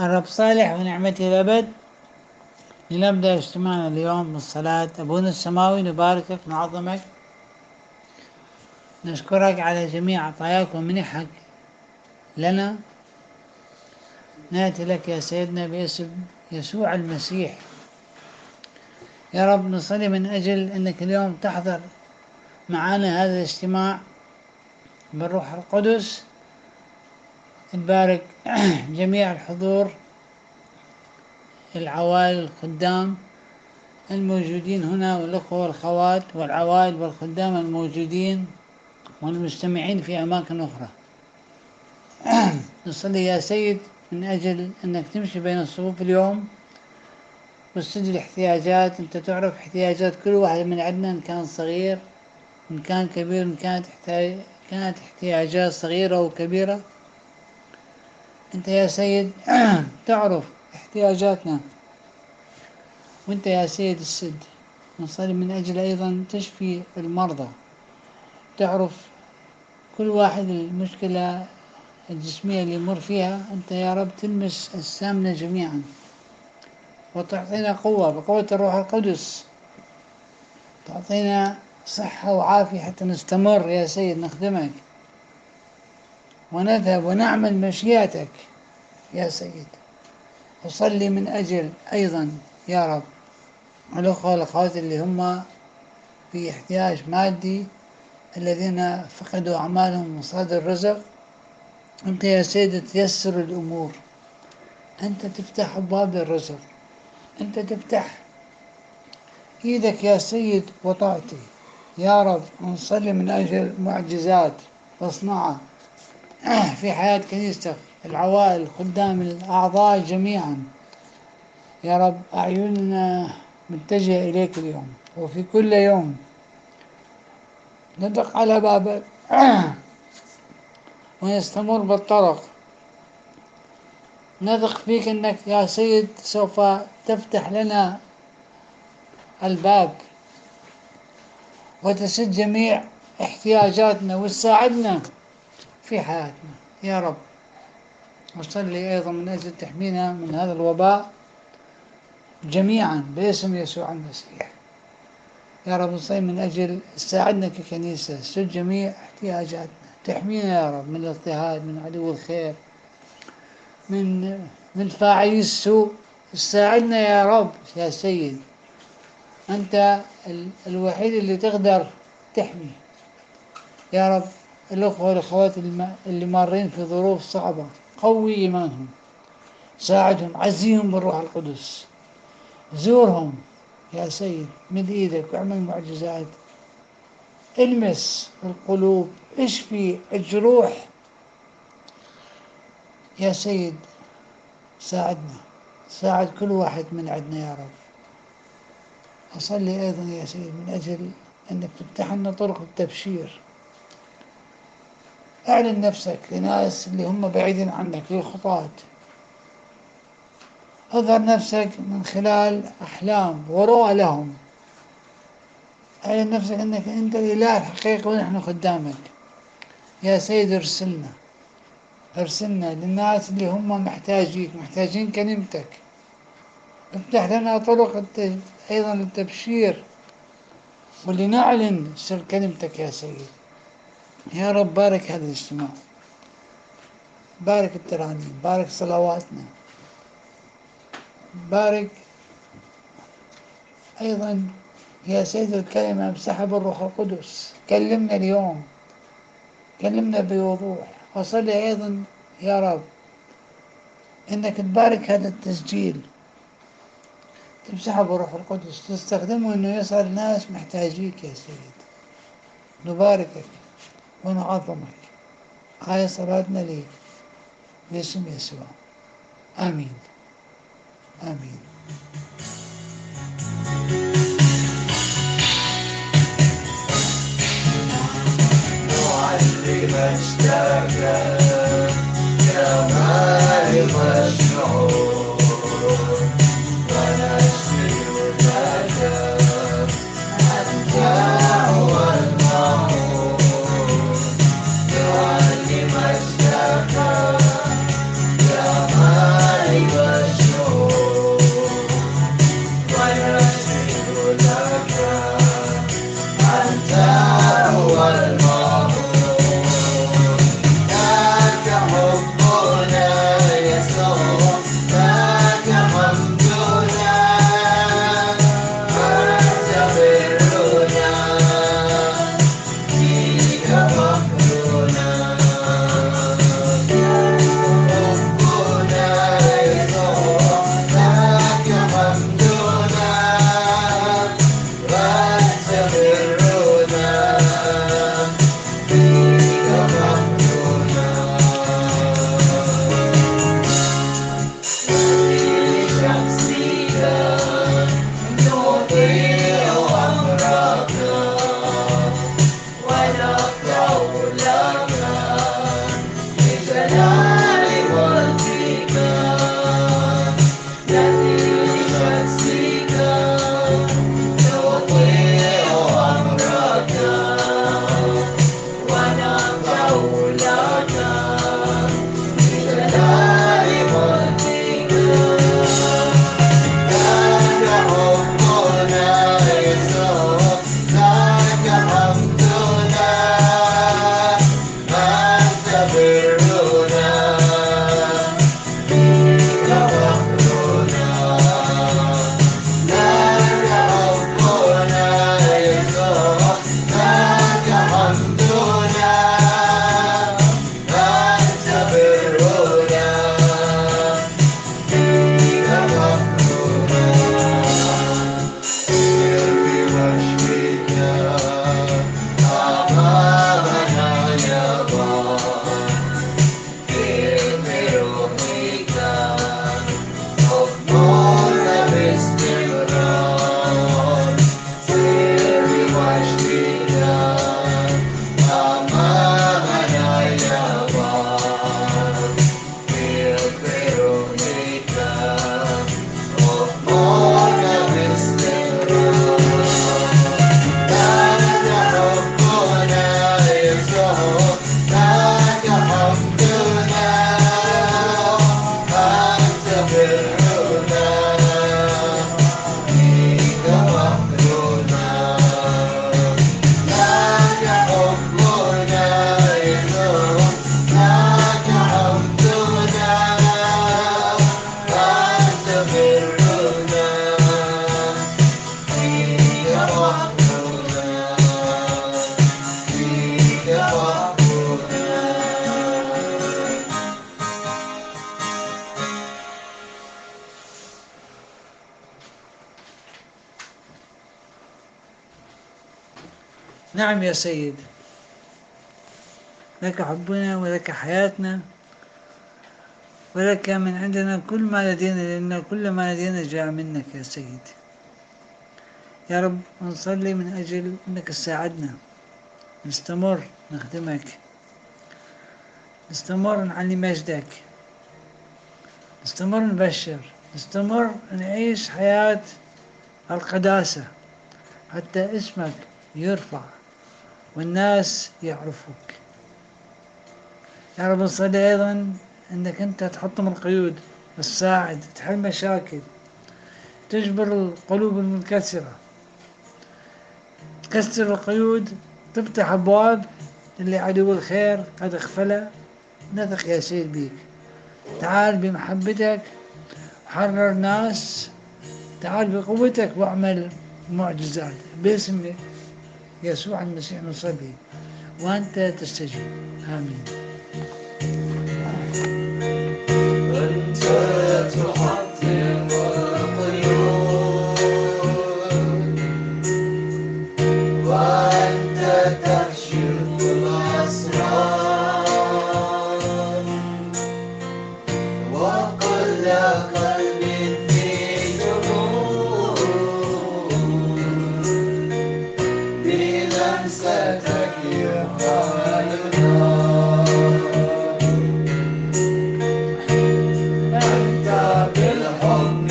الرب صالح ونعمته الأبد. لنبدأ اجتماعنا اليوم بالصلاة. أبونا السماوي، نباركك ونعظمك، نشكرك على جميع عطاياك ومنحك لنا. نأتي لك يا سيدنا باسم يسوع المسيح. يا رب نصلي من أجل أنك اليوم تحضر معنا هذا الاجتماع بالروح القدس. نبارك جميع الحضور، العوائل الخدام الموجودين هنا، والأخوة والأخوات والعوائل والخدام الموجودين والمستمعين في أماكن أخرى. نصلي يا سيد من أجل أنك تمشي بين الصفوف اليوم وتسد الاحتياجات. أنت تعرف احتياجات كل واحد من عندنا، إن كان صغير إن كان كبير، إن كانت احتياجات صغيرة أو كبيرة. أنت يا سيد تعرف احتياجاتنا، وأنت يا سيد السد. نصلي من أجل أيضا تشفي المرضى، تعرف كل واحد المشكلة الجسمية اللي يمر فيها. أنت يا رب تلمس أجسامنا جميعا وتعطينا قوة بقوة الروح القدس، تعطينا صحة وعافية حتى نستمر يا سيد نخدمك ونذهب ونعمل مشيئتك يا سيد. أصلي من أجل أيضا يا رب الأخوة والأخوات اللي هم في احتياج مادي، الذين فقدوا أعمالهم مصادر الرزق. أنت يا سيد تيسر الأمور، أنت تفتح أبواب الرزق، أنت تفتح إيدك يا سيد وتعطي يا رب. نصلي من أجل معجزات تصنعها في حياة كنيستك، العوائل، خدام، الأعضاء جميعا يا رب. أعيننا متجهة إليك اليوم وفي كل يوم. ندق على بابك ونستمر بالطرق. نثق فيك أنك يا سيد سوف تفتح لنا الباب وتسد جميع احتياجاتنا وتساعدنا في حياتنا يا رب. وصلي أيضا من أجل تحمينا من هذا الوباء جميعا باسم يسوع المسيح يا رب. نصلي من أجل تساعدنا ككنيسة، سد جميع احتياجاتنا، تحمينا يا رب من الاضطهاد، من عدو الخير، من فاعلي السوء. ساعدنا يا رب يا سيد، أنت الوحيد اللي تقدر تحمي يا رب. الأخوة والأخوات اللي مارين في ظروف صعبة، قوي إيمانهم، ساعدهم، عزيهم بالروح القدس، زورهم يا سيد، مد إيدك واعمل معجزات، المس القلوب، اشفي الجروح يا سيد. ساعدنا، ساعد كل واحد من عندنا يا رب. أصلي أيضا يا سيد من أجل أنك تفتح لنا طرق التبشير. أعلن نفسك لناس اللي هم بعيدين عنك، للخطاة. اظهر نفسك من خلال أحلام ورؤى لهم. أعلن نفسك أنك أنت الإله الحقيقي ونحن خدامك يا سيد. ارسلنا للناس اللي هم محتاجين كلمتك. افتح لنا طرق أيضا التبشير، ولنعلن سر كلمتك يا سيد يا رب. بارك هذا الاجتماع، بارك الترانيم، بارك صلواتنا، بارك أيضا يا سيد الكلمة بسحب الروح القدس. كلمنا اليوم، كلمنا بوضوح. وصلي أيضا يا رب إنك تبارك هذا التسجيل، تمسحه بالروح القدس، تستخدمه إنه يصل ناس محتاجيك يا سيد. نباركك ونعظمك. هاي صلاتنا ليك باسم يسوع، آمين آمين. نعلم اشتاق يا مالك الشعور، ونشفي ذاك أنت هو المعون. نعلم اشتاق يا مالك نعم يا سيد، لك حبنا ولك حياتنا، ولك من عندنا كل ما لدينا، لأن كل ما لدينا جاء منك يا سيد. يا رب نصلي من أجل أنك تساعدنا نستمر نخدمك، نستمر نعلي مجدك، نستمر نبشر، نستمر نعيش حياة القداسة حتى اسمك يرفع والناس يعرفوك. يا رب نصلي أيضا أنك أنت تحطم القيود، تساعد، تحل مشاكل، تجبر القلوب المنكسرة، تكسر القيود، تفتح أبواب اللي عدو الخير قد اغفلها. نثق يا سيد بيك، تعال بمحبتك حرر ناس، تعال بقوتك واعمل معجزات باسم يسوع المسيح نصلي وأنت تستجيب. آمين. أنت تحطم القيود وأنت تكشف الأسرار، وكل قلب في جنون بلمستك يقال أنت بالحب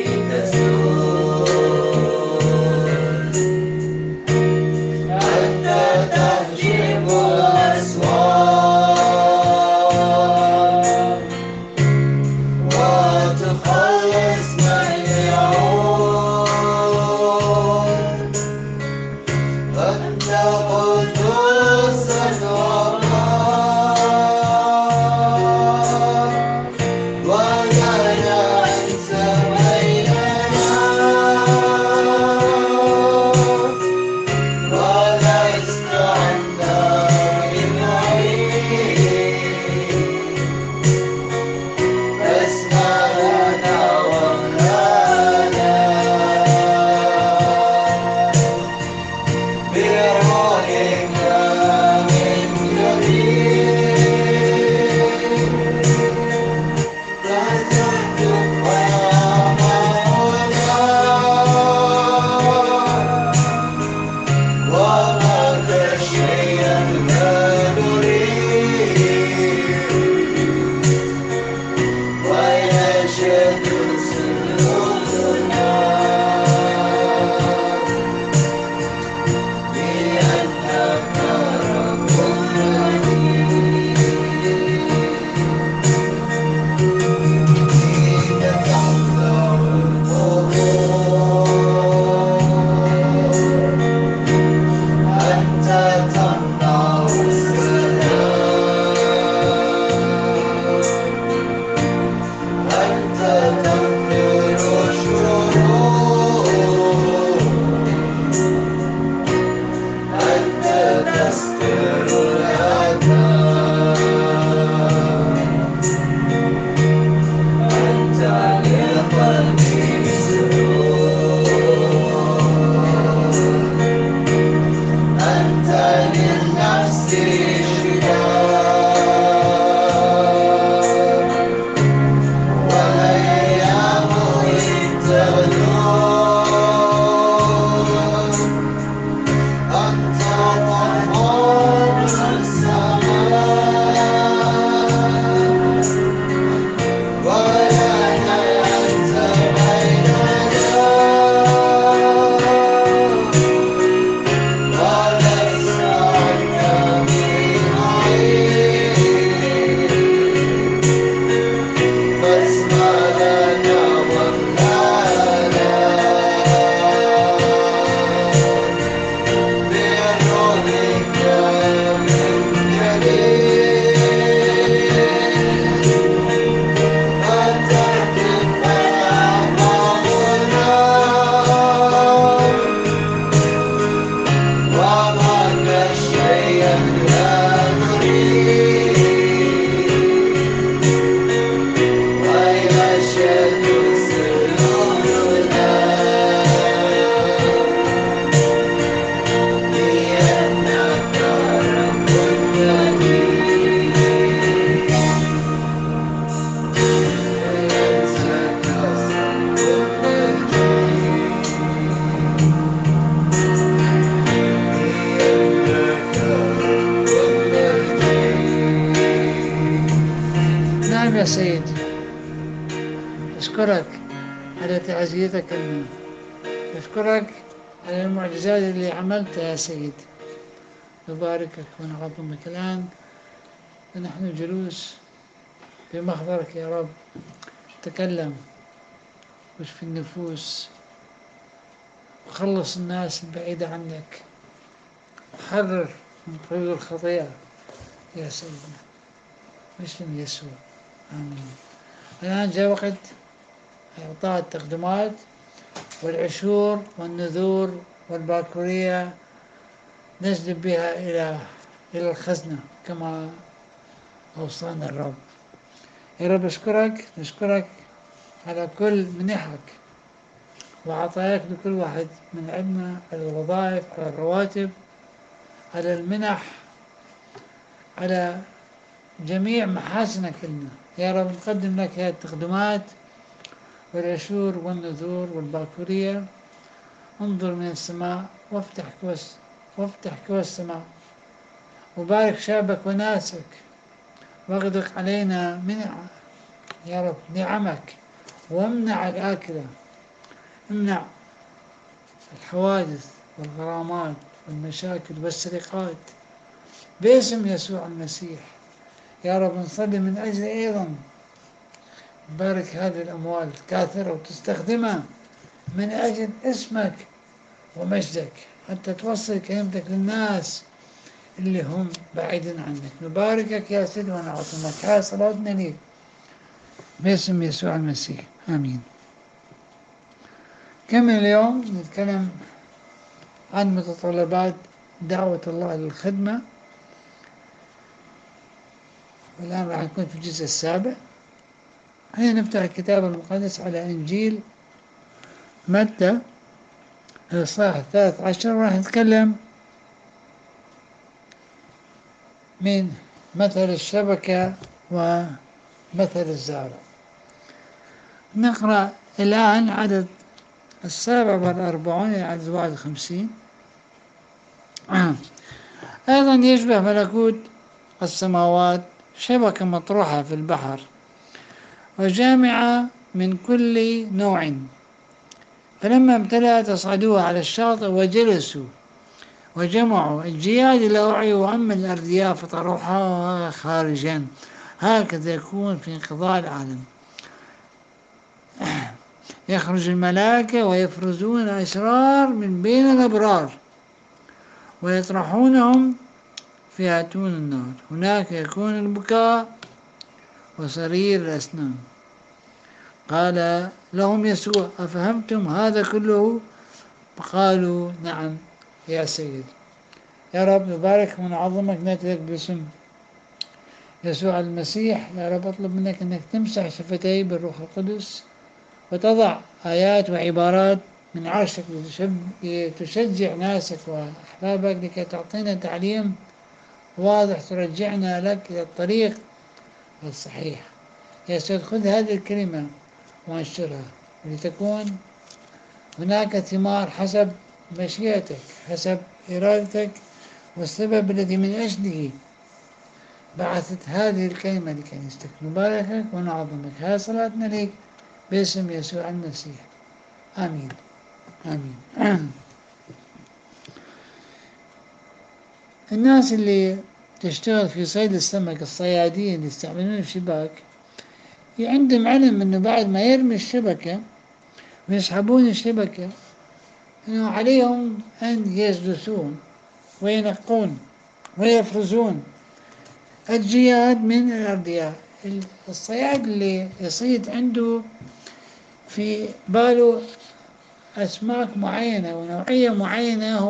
تسود، أنت تهجم الأسوار وتخلص من يعود. أنت قدوس الله ولا أنت بيننا، ولست عند بعيد. اسمع لنا ولانا بروحك من جديد، تهتف ويعملنا وما شيئا لا نريد، ويشهد سرورنا بأنك رب رحيم. حين تملأ القبور أنت تمنع السلام، أنت أشكرك على تعزيتك لنا، أشكرك على المعجزات اللي عملتها يا سيد. نباركك ونعظمك الآن ونحن جلوس في محضرك يا رب. تكلم واشفي النفوس وخلص الناس البعيدة عنك، وحرر من قيود الخطيئة يا سيدنا باسم يسوع، آمين. الآن جاء وقت إعطاء التقدمات والعشور والنذور والباكورية، نجلب بها إلى الخزنة كما أوصانا الرب. يا رب نشكرك على كل منحك وعطاياك لكل واحد من عندنا، على الوظائف، على الرواتب، على المنح، على جميع محاسنك لنا. يا رب نقدم لك هذه التقدمات والعشور والنذور والباكورية. انظر من السماء وافتح كوى السماء، وبارك شعبك وناسك، واغدق علينا من يا رب نعمك، وامنع الآكلة، امنع الحوادث والغرامات والمشاكل والسرقات باسم يسوع المسيح. يا رب نصلي من أجل أيضا بارك هذه الأموال الكاثرة وتستخدمها من أجل اسمك ومجدك، حتى توصل كلمتك للناس اللي هم بعيدين عنك. نباركك يا سيدي ونعظمك. هاي صلاتنا ليك باسم يسوع المسيح، آمين. كمل اليوم نتكلم عن متطلبات دعوة الله للخدمة، والآن راح نكون في الجزء السابع. خلينا نفتح الكتاب المقدس على إنجيل متى الإصحاح 13، وراح نتكلم من مثل الشبكة ومثل الزارع. نقرأ الآن عدد 47 إلى عدد 51. أيضا يشبه ملكوت السماوات شبكة مطروحة في البحر وجامعة من كل نوع، فلما امتلأت أصعدوها على الشاطئ وجلسوا وجمعوا الجياد إلى وعي، وأما الأردياء فطرحوها خارجا. هكذا يكون في انقضاء العالم. يخرج الملائكة ويفرزون الأشرار من بين الأبرار ويطرحونهم في أتون النار، هناك يكون البكاء وصرير الأسنان. قال لهم يسوع أفهمتم هذا كله؟ فقالوا نعم يا سيد. يا رب نبارك ونعظمك نتلك باسم يسوع المسيح. يا رب أطلب منك أنك تمسح شفتي بالروح القدس وتضع آيات وعبارات من عرشك لتشجع ناسك وأحبابك، لكي تعطينا تعليم واضح ترجعنا لك إلى الطريق الصحيح. يا سيد خذ هذه الكلمة وانشرها لتكون هناك ثمار حسب مشيئتك، حسب إرادتك، والسبب الذي من أجله بعثت هذه الكلمة لكنيستك. نباركك ونعظمك. هذه صلاتنا لك باسم يسوع المسيح، آمين آمين. الناس اللي تشتغل في صيد السمك، الصيادين اللي يستعملون الشباك، عندهم علم أنه بعد ما يرمي الشبكة ويسحبون الشبكة أنه عليهم أن يجلسون وينقون ويفرزون الجياد من الأردياء. الصياد اللي يصيد عنده في باله أسماك معينة ونوعية معينة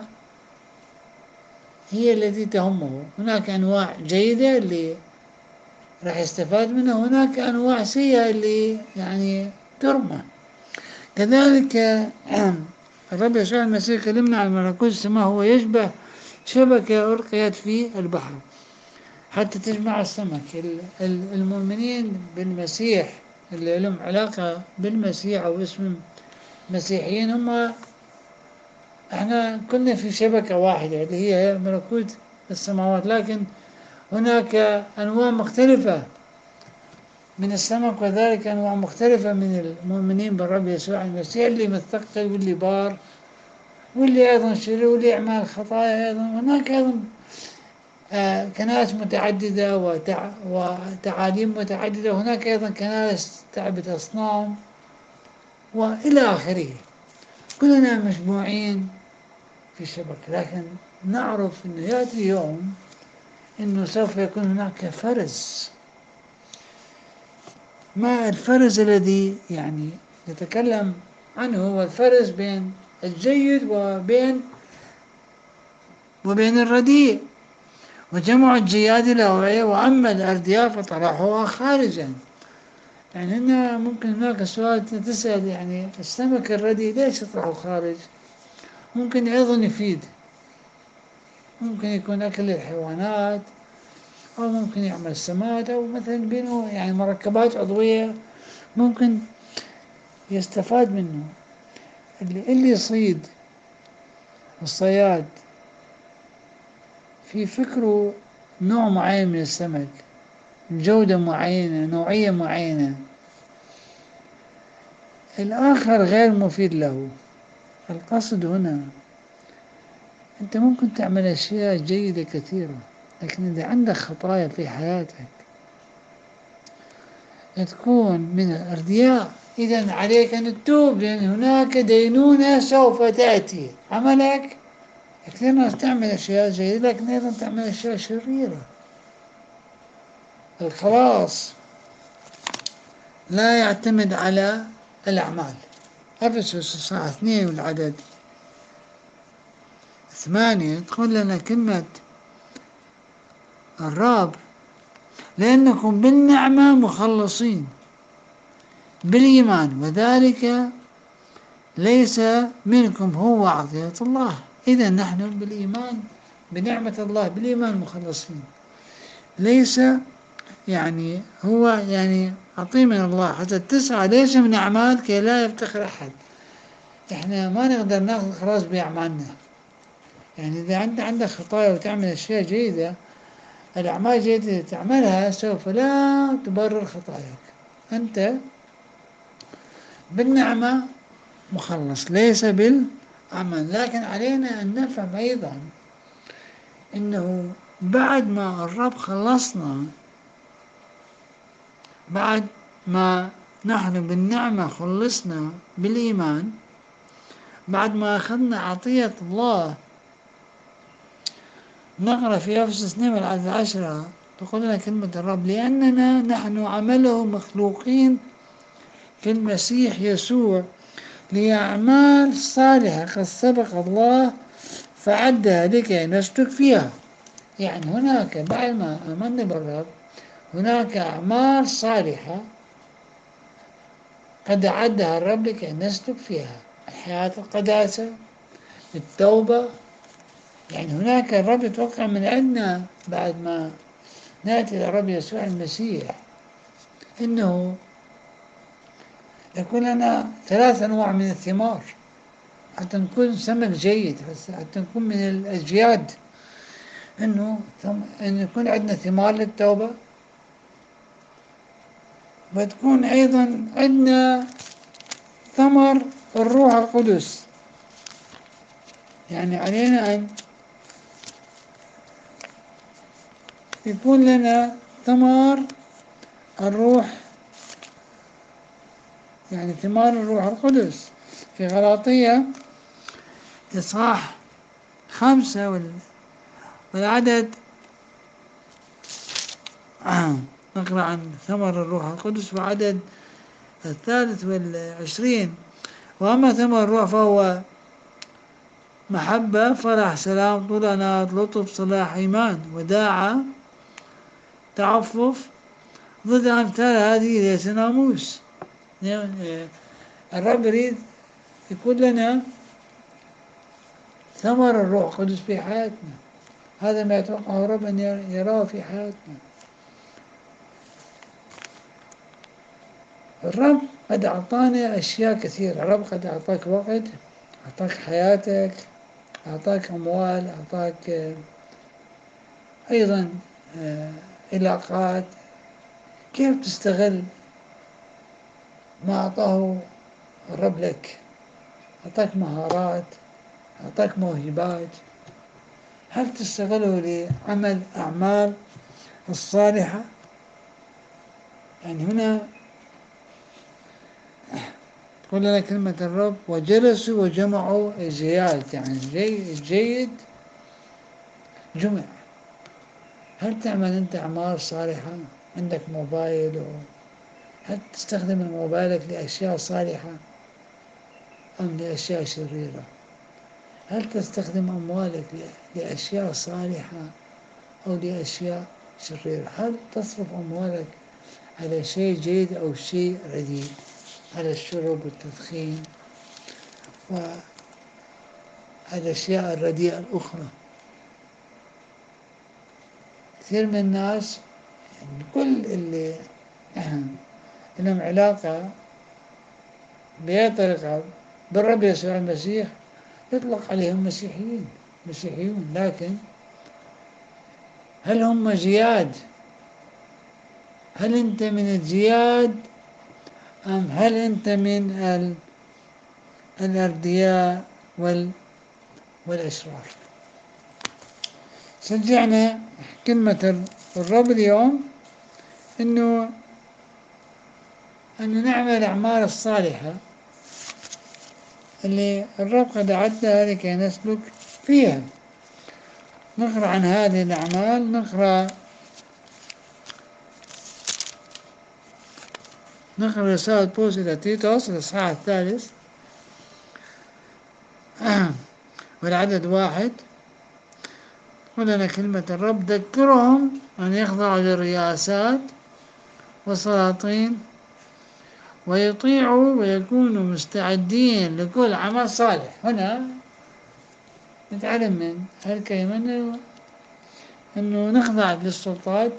هي التي تهمه. هناك أنواع جيدة اللي راح يستفاد منها، هناك أنواع سيئة اللي يعني ترمى. كذلك الرب يسوع المسيح كلمنا عن ملكوت السماء، هو يشبه شبكة ألقيت في البحر حتى تجمع السمك. المؤمنين بالمسيح اللي لهم علاقة بالمسيح أو اسم مسيحيين، احنا كنا في شبكة واحدة اللي هي ملكوت السماوات، لكن هناك أنواع مختلفة من السمك، وذلك أنواع مختلفة من المؤمنين بالرب يسوع المسيح، اللي مثقل واللي بار واللي أيضا شرير واللي يعمل خطايا أيضا. هناك أيضا كنائس متعددة وتعاليم متعددة، وهناك أيضا كنائس تعبد أصنام وإلى آخره. كلنا مجموعين في شبكة، لكن نعرف أنه يأتي يوم أنه سوف يكون هناك فرز. ما الفرز الذي يعني نتكلم عنه؟ هو الفرز بين الجيد وبين الرديء، وجمع الجياد الأوعية، وأما الأردياء فطرحوها خارجا. يعني هنا ممكن هناك سؤال تسأل، يعني السمك الرديء ليش يطرحه خارج؟ ممكن أيضا يفيد، ممكن يكون أكل الحيوانات، أو ممكن يعمل سماد، أو مثلا بينه يعني مركبات عضوية ممكن يستفاد منه. اللي يصيد الصياد في فكره نوع معين من السمك، جودة معينة، نوعية معينة، الآخر غير مفيد له. القصد هنا أنت ممكن تعمل أشياء جيدة كثيرة، لكن إذا عندك خطايا في حياتك تكون من الأردياء، إذا عليك أن تتوب، لأن هناك دينونة سوف تأتي. عملك كثير ناس تعمل أشياء جيدة لكن أيضا تعمل أشياء شريرة. الخلاص لا يعتمد على الأعمال. أفسس الصح 2 والعدد 8 تقول لنا كلمة الرب: لأنكم بالنعمة مخلصين بالإيمان، وذلك ليس منكم، هو عطية الله. إذا نحن بالإيمان بنعمة الله بالإيمان مخلصين، ليس يعني هو يعني عطية من الله حتى 9 ليس من أعمال كي لا يفتخر أحد. إحنا ما نقدر ناخذ خلاص بأعمالنا. يعني إذا أنت عندك خطايا وتعمل أشياء جيدة، الأعمال الجيدة تعملها سوف لا تبرر خطاياك. أنت بالنعمة مخلص ليس بالعمل. لكن علينا أن نفهم أيضا أنه بعد ما الرب خلصنا، بعد ما نحن بالنعمة خلصنا بالإيمان، بعد ما أخذنا عطية الله، نقرأ في أفسس 2 العدد 10 تقول لنا كلمة الرب: لأننا نحن عمله مخلوقين في المسيح يسوع لأعمال صالحة قد سبق الله فعدها لكي نسلك فيها. يعني هناك بعد ما آمنا بالرب هناك أعمال صالحة قد أعدها الرب لكي نسلك فيها: الحياة القداسة، التوبة. يعني هناك الرب يتوقع من عندنا بعد ما نأتي إلى الرب يسوع المسيح إنه يكون لنا 3 أنواع من الثمار حتى نكون سمك جيد، حتى نكون من الأجياد. إنه إن يكون عندنا ثمار للتوبة، وتكون أيضا عندنا ثمر الروح القدس. يعني علينا أن يكون لنا ثمار الروح، يعني ثمار الروح القدس. في غلاطية إصحاح 5 والعدد نقرأ عن ثمر الروح القدس وعدد 23: وأما ثمر الروح فهو محبة، فرح، سلام، طول أناة، لطف، صلاح، إيمان، وداعة، تعفف. ضد أمثال هذه ليس ناموس. يعني الرب يريد يكون لنا ثمر الروح القدس في حياتنا. هذا ما يتوقعه الرب أن يراه في حياتنا. الرب قد أعطانا أشياء كثيرة. الرب قد أعطاك وقت، أعطاك حياتك، أعطاك أموال، أعطاك أيضا علاقات، كيف تستغل ما أعطاه الرب لك؟ أعطاك مهارات، أعطاك موهبات، هل تستغله لعمل أعمال الصالحة؟ يعني هنا تقول لنا كلمة الرب وجلسوا وجمعوا الجياد، يعني الجيد جمع. هل تعمل أنت أعمال صالحة؟ عندك موبايل هل تستخدم موبايلك لأشياء صالحة أم لأشياء شريرة؟ هل تستخدم أموالك لأشياء صالحة أو لأشياء شريرة؟ هل تصرف أموالك على شيء جيد أو شيء رديء، على الشرب والتدخين وعلى الأشياء الرديئة الأخرى؟ كثير من الناس، يعني كل اللي لهم علاقة بهذه الطريقة بالرب يسوع المسيح يطلق عليهم مسيحيون، لكن هل هم جياد؟ هل أنت من الجياد أم هل أنت من الأردياء والأشرار؟ شجعنا كلمة الرب اليوم أنه نعمل الأعمال الصالحة اللي الرب قد أعدها لكي نسلك فيها. نقرأ عن هذه الأعمال، نقرأ رسالة بولس إلى تيتوس الإصحاح 3 والعدد 1. ولنا كلمة الرب ذكرهم أن يخضعوا للرياسات والسلاطين ويطيعوا ويكونوا مستعدين لكل عمل صالح. هنا نتعلم من هالكلمة أنه نخضع للسلطات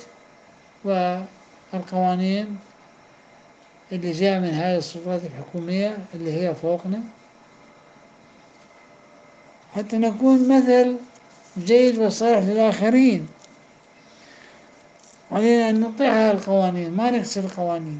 والقوانين اللي جاء من هذه السلطات الحكومية اللي هي فوقنا، حتى نكون مثل جيد وصالح للآخرين. علينا أن نطيع هذه القوانين، ما نكسر القوانين،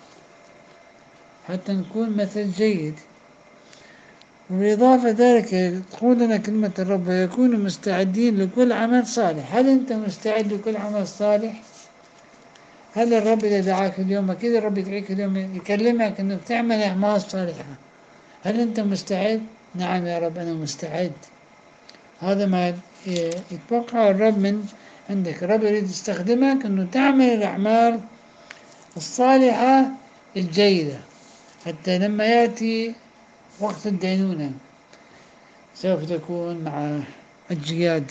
حتى نكون مثل جيد. وبإضافة ذلك تقول لنا كلمة الرب ويكونوا مستعدين لكل عمل صالح. هل أنت مستعد لكل عمل صالح؟ هل الرب إذا دعاك اليوم، أكيد الرب يدعيك اليوم يكلمك أنك تعمل أعمال صالحة، هل أنت مستعد؟ نعم يا رب أنا مستعد. هذا ما يتوقع الرب من عندك. الرب يريد يستخدمك أنه تعمل الأعمال الصالحة الجيدة، حتى لما يأتي وقت الدينونة سوف تكون مع الجياد،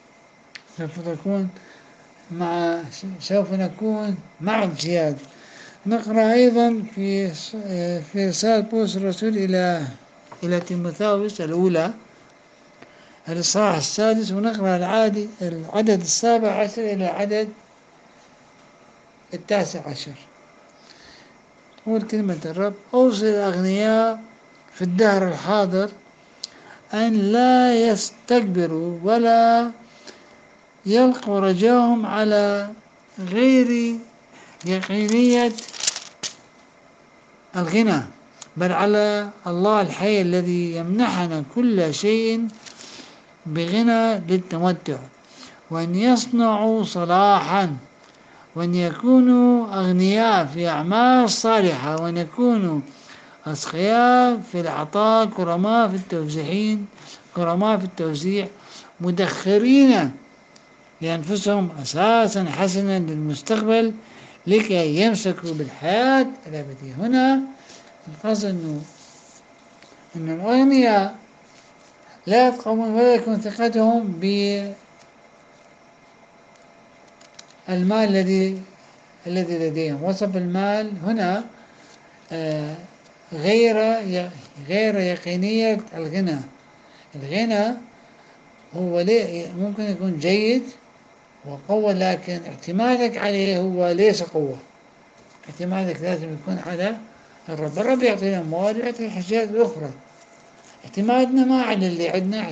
سوف نكون مع الجياد. نقرأ أيضا في رسالة بولس الرسول إلى تيموثاوس الأولى الإصحاح 6، ونقرأ العدد 17 إلى العدد 19. تقول كلمة الرب أوصي الأغنياء في الدهر الحاضر أن لا يستكبروا ولا يلقوا رجاهم على غير يقينية الغنى، بل على الله الحي الذي يمنحنا كل شيء بغنى للتمتع، وأن يصنعوا صلاحا، وأن يكونوا أغنياء في أعمال صالحة، وأن يكونوا أسخياء في العطاء، كرماء في التوزيع، مدخرين لأنفسهم أساسا حسنا للمستقبل لكي يمسكوا بالحياة الأبدية. هنا القصد أن الأغنياء لا يقومون ولا يكون ثقتهم بالمال الذي لديهم. وصف المال هنا غير يقينية الغنى. الغنى هو ممكن يكون جيد وقوة، لكن اعتمادك عليه هو ليس قوة. اعتمادك لازم يكون على الرب. الرب يعطينا أموال ويعطي الحاجات الأخرى. اعتمادنا ما على اللي عندنا،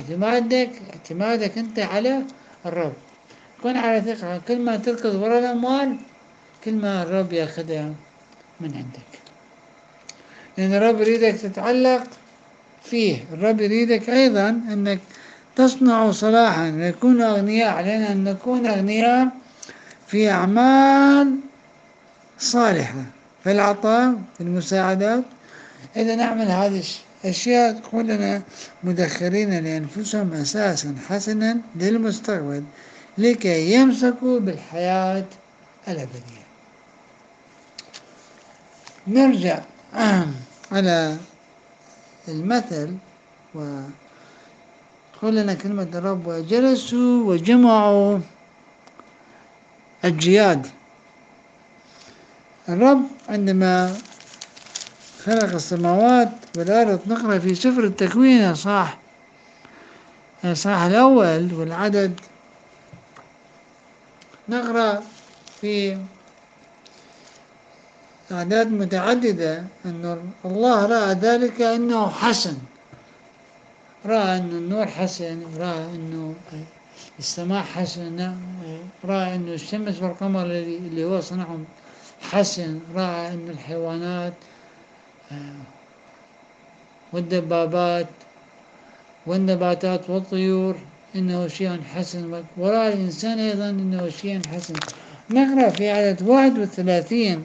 اعتمادك أنت على الرب. كن على ثقة، كل ما تركض وراء الأموال كل ما الرب ياخدها من عندك، لأن الرب يريدك تتعلق فيه. الرب يريدك أيضا أنك تصنع صلاحا، نكون أغنياء. علينا أن نكون أغنياء في أعمال صالحة، في العطاء، في المساعدات. إذا نعمل هذه الأشياء تكون لنا مدخرين لأنفسهم أساسا حسنا للمستقبل لكي يمسكوا بالحياة الأبدية. نرجع على المثل، وتقول لنا كلمة الرب: وجلسوا وجمعوا الجياد. الرب عندما خلق السماوات والأرض، نقرأ في سفر التكوين الإصحاح الأول والعدد، نقرأ في أعداد متعددة أن الله رأى ذلك أنه حسن. رأى أن النور حسن، رأى أنه السماء حسن، رأى أن الشمس والقمر اللي هو صنعهم حسن، رأى أن الحيوانات والدبابات والنباتات والطيور إنه شيء حسن، ورأى الإنسان أيضا إنه شيء حسن. نقرأ في عدد 31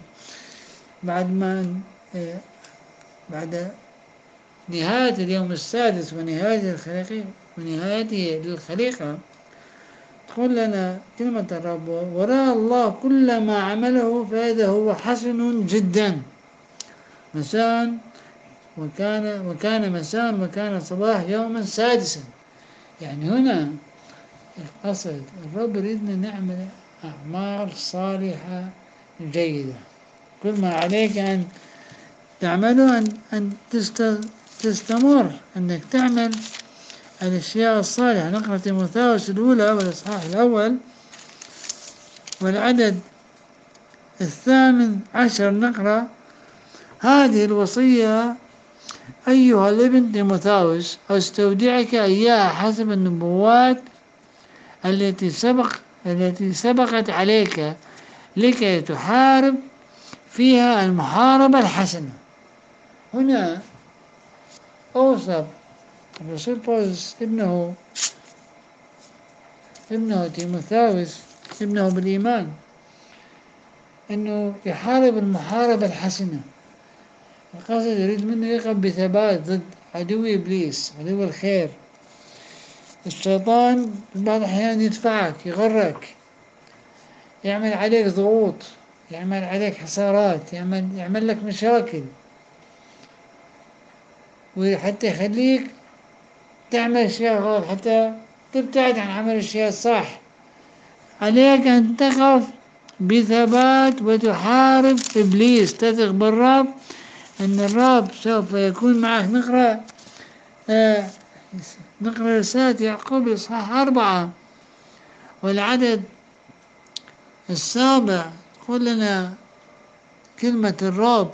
بعد نهاية اليوم السادس ونهايته للخليقة، تقول لنا كلمة الرب: ورأى الله كل ما عمله فإذا هو حسن جدا. مساء وكان مساء وكان صباح يوما سادسا. يعني هنا القصد، الرب يريدنا نعمل أعمال صالحة جيدة. كل ما عليك أن تعمله أن تستمر أنك تعمل الأشياء الصالحة. نقرأ تيموثاوس الأولى والإصحاح الأول والعدد 18، نقرأ: هذه الوصية أيها الابن تيموثاوس أستودعك إياها حسب النبوات التي سبقت عليك، لكي تحارب فيها المحاربة الحسنة. هنا أوصف الرسول بولس ابنه تيموثاوس، ابنه بالإيمان، أنه يحارب المحاربة الحسنة. القصد يريد منه يقف بثبات ضد عدو إبليس، عدو الخير. الشيطان بعض الأحيان يدفعك، يغرك، يعمل عليك ضغوط، يعمل عليك حصارات، يعمل لك مشاكل، وحتى يخليك تعمل أشياء غلط، حتى تبتعد عن عمل الأشياء الصح. عليك أن تقف بثبات وتحارب إبليس، تثق بالرب أن الرب سوف يكون معك. نقرأ رسالة يعقوب الإصحاح 4 والعدد 7، تقول لنا كلمة الرب: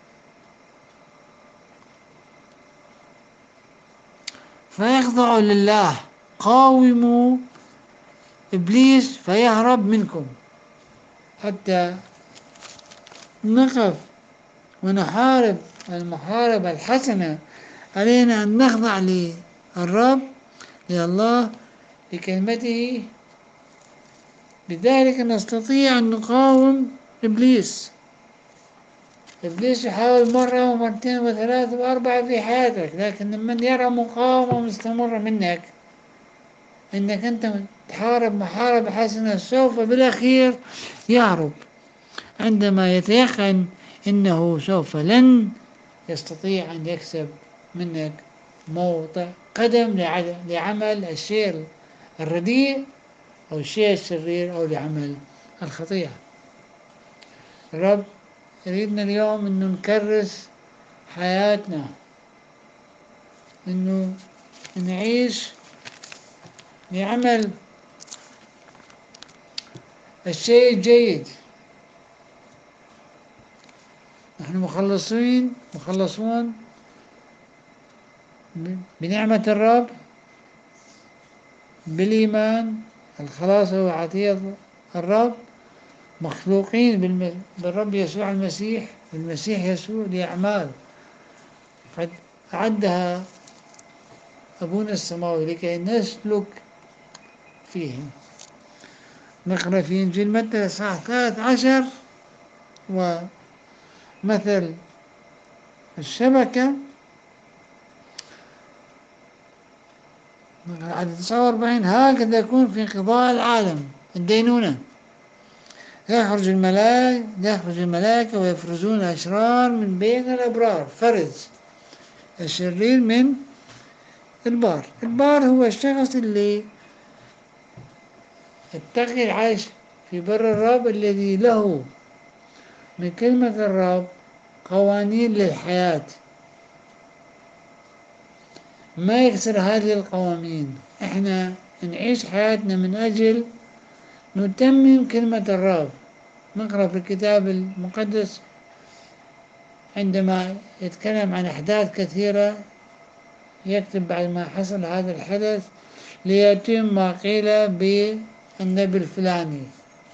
فيخضعوا لله، قاوموا إبليس فيهرب منكم. حتى نقف ونحارب المحاربة الحسنة، علينا أن نخضع للرب، لله، لكلمته. بذلك نستطيع أن نقاوم إبليس. إبليس يحاول مرة ومرتين وثلاث وأربعة في حياتك، لكن من يرى مقاومة مستمرة منك، إنك أنت تحارب محاربة حسنة، سوف بالأخير يهرب، عندما يتيقن أنه سوف لن يستطيع أن يكسب منك موطئ قدم لعمل الشيء الرديء أو الشيء الشرير أو لعمل الخطيئة. الرب يريدنا اليوم أنه نكرس حياتنا، أنه نعيش لعمل الشيء الجيد. نحن مخلصون بنعمة الرب، بالإيمان. الخلاص هو عطية الرب، مخلوقين بالرب يسوع المسيح، بالمسيح يسوع لأعمال قد أعدها أبونا السماوي لكي نسلك فيه. نقرأ في إنجيل متى إصحاح 13 ومثل الشبكة عدد 49: هكذا يكون في انقضاء العالم الدينونة، يخرج الملائكة ويفرزون الأشرار من بين الأبرار، فرز الشرير من البار. البار هو الشخص اللي التقي العيش في بر الرب، الذي له من كلمة الرب قوانين للحياة، ما يكسر هذه القوانين. احنا نعيش حياتنا من أجل نتمم كلمة الرب. نقرأ في الكتاب المقدس عندما يتكلم عن أحداث كثيرة، يكتب بعد ما حصل هذا الحدث: ليتم ما قيل بالنبي الفلاني،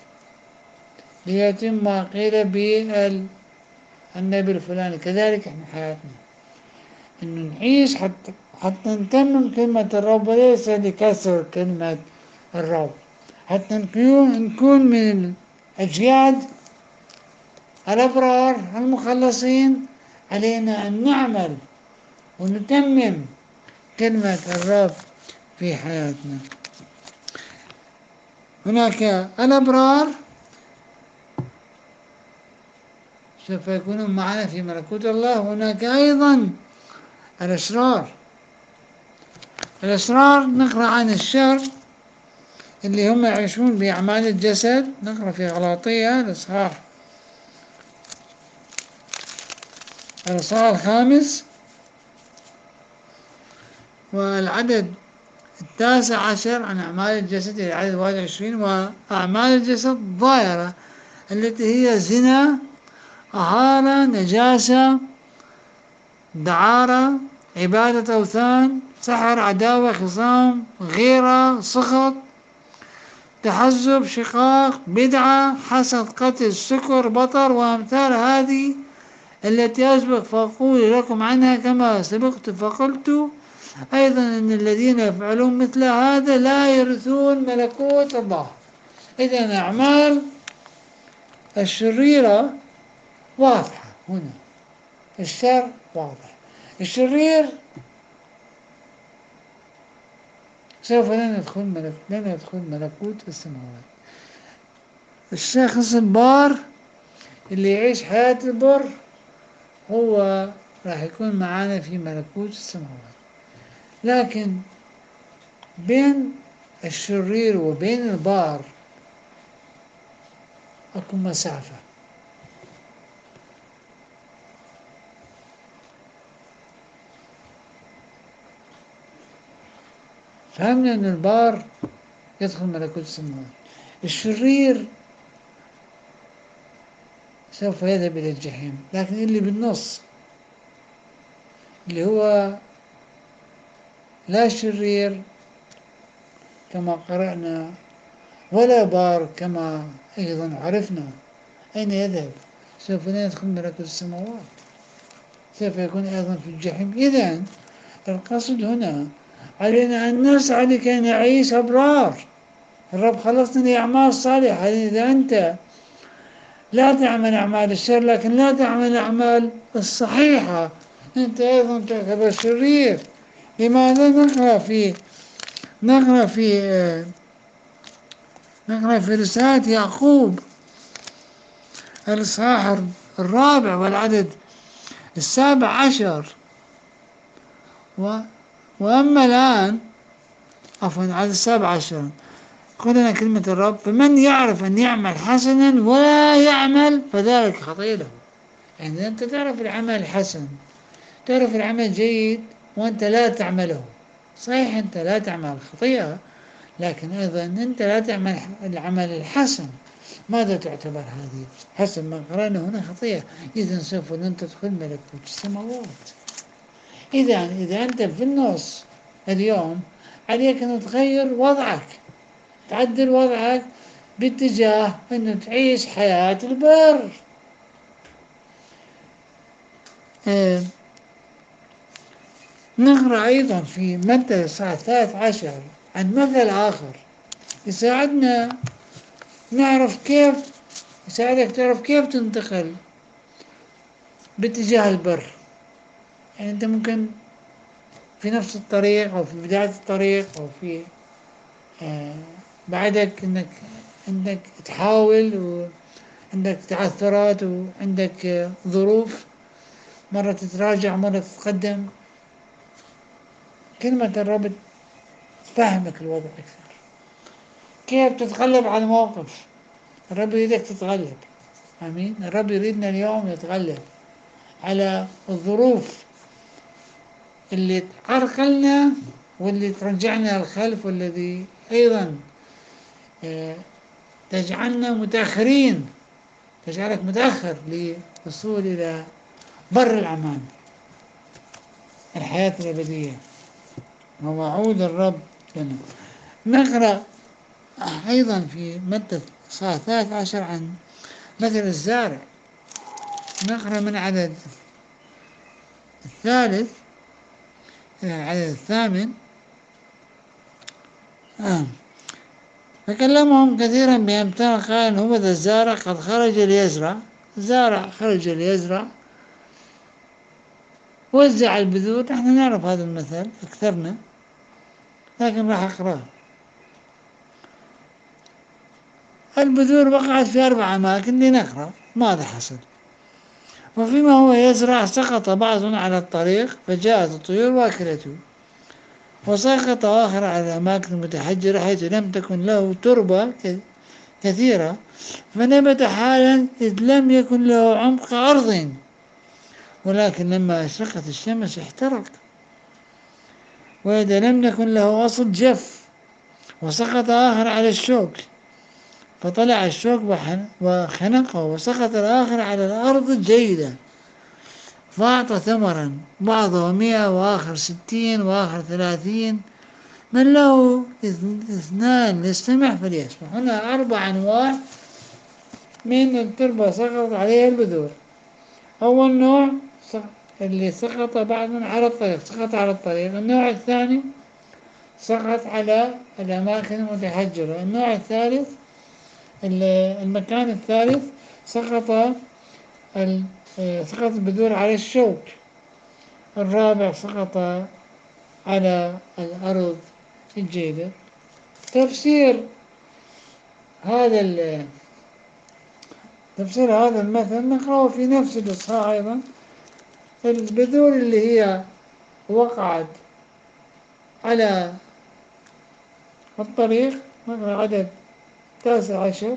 ليتم ما قيل بالنبي الفلاني. كذلك احنا حياتنا انه نعيش حتى نتمم كلمة الرب، وليس لكسر كلمة الرب، حتى نكون من الأجياد الأبرار المخلصين. علينا أن نعمل ونتمم كلمة الرب في حياتنا. هناك الأبرار سوف يكونون معنا في ملكوت الله، هناك أيضا الأشرار. الأشرار نقرأ عن الشر اللي هم يعيشون بأعمال الجسد. نقرأ في غلاطية الإصحاح 5 والعدد 19 عن أعمال الجسد إلى العدد 21: وأعمال الجسد ظاهرة، التي هي زنا، طهارة، نجاسة، دعارة، عبادة أوثان، سحر، عداوة، خصام، غيرة، سخط، تحزب، شقاق، بدعة، حسد، قتل، سكر، بطر، وأمثال هذه التي أسبق فأقول لكم عنها كما سبقت فقلت أيضا أن الذين يفعلون مثل هذا لا يرثون ملكوت الله. إذن أعمال الشريرة واضحة هنا، الشر واضح. الشرير سوف لن يدخل ملكوت السماوات. الشخص البار اللي يعيش حياة البر هو راح يكون معانا في ملكوت السماوات. لكن بين الشرير وبين البار أكو مسافة. فهمنا أن البار يدخل ملكوت السماوات، الشرير سوف يذهب إلى الجحيم. لكن اللي بالنص اللي هو لا شرير كما قرأنا ولا بار كما أيضا عرفنا، أين يذهب؟ سوف لا يدخل ملكوت السماوات، سوف يكون أيضا في الجحيم. إذن القصد هنا علينا أن نسعى لكي نعيش أبرار. الرب خلصنا لأعمال صالحة. إذا أنت لا تعمل أعمال الشر لكن لا تعمل الأعمال الصحيحة، أنت أيضا تعتبر شرير. لماذا؟ نقرأ في رسالة يعقوب الإصحاح 4 والعدد 17: وأما الآن عدد 17 قل لنا كلمة الرب: فمن يعرف أن يعمل حسنا ولا يعمل فذلك خطيئة له. يعني أنت تعرف العمل الحسن، تعرف العمل جيد وأنت لا تعمله، صحيح أنت لا تعمل خطيئة، لكن أيضا أنت لا تعمل العمل الحسن. ماذا تعتبر هذه؟ حسب ما قرأنا هنا خطيئة. إذن سوف لن تدخل ملكوت السماوات. إذا أنت في النص اليوم عليك أن تغير وضعك، تعدل وضعك باتجاه أنه تعيش حياة البر. آه، نقرأ أيضا في متى الإصحاح 13 عن مثل آخر يساعدنا نعرف كيف، يساعدك تعرف كيف تنتقل باتجاه البر. يعني أنت ممكن في نفس الطريق أو في بداية الطريق أو في آه، بعدك إنك تحاول، وعندك تعثرات وعندك ظروف، مرة تتراجع مرة تتقدم. كلمة الرب تفهمك الوضع أكثر، كيف تتغلب على الموقف. الرب يريدك تتغلب. آمين. الرب يريدنا اليوم نتغلب على الظروف اللي تعرقلنا واللي ترجعنا للخلف، والذي أيضا آه، تجعلنا متأخرين، تجعلك متأخر للوصول إلى بر الأمان، الحياة الأبدية ووعود الرب لنا. نقرأ أيضا في متى 13 عن مثل الزارع. نقرأ من عدد 3 إلى العدد 8. فكلمهم كثيرا بأمثال قائلا هو ذا الزارع قد خرج ليزرع. الزارع خرج ليزرع، وزع البذور. نحن نعرف هذا المثل أكثرنا، لكن راح أقرأه. البذور وقعت في 4 أماكن لنقرأ ماذا حصل. وفيما هو يزرع سقط بعض على الطريق فجاءت الطيور وأكلته، وسقط آخر على الأماكن المتحجرة حيث لم تكن له تربة كثيرة، فنبت حالا إذ لم يكن له عمق أرض، ولكن لما أشرقت الشمس احترق، وإذا لم يكن له أصل جف. وسقط آخر على الشوك فطلع الشوك وخنقه، وسقط الآخر على الأرض الجيدة فأعطى ثمرا، بعضه 100 وآخر 60 وآخر 30. من له 2 ليستمع فليسمع. هنا 4 أنواع من التربة سقط عليها البذور. أول نوع اللي سقط بعض على الطريق، سقط على الطريق. النوع الثاني سقط على الأماكن المتحجرة. النوع الثالث، المكان الثالث سقط البذور على الشوك. الرابع سقط على الأرض الجيدة. تفسير هذا المثل نقرأه في نفس الإصحاح أيضا. البذور اللي هي وقعت على الطريق، نقرأ عدد 19.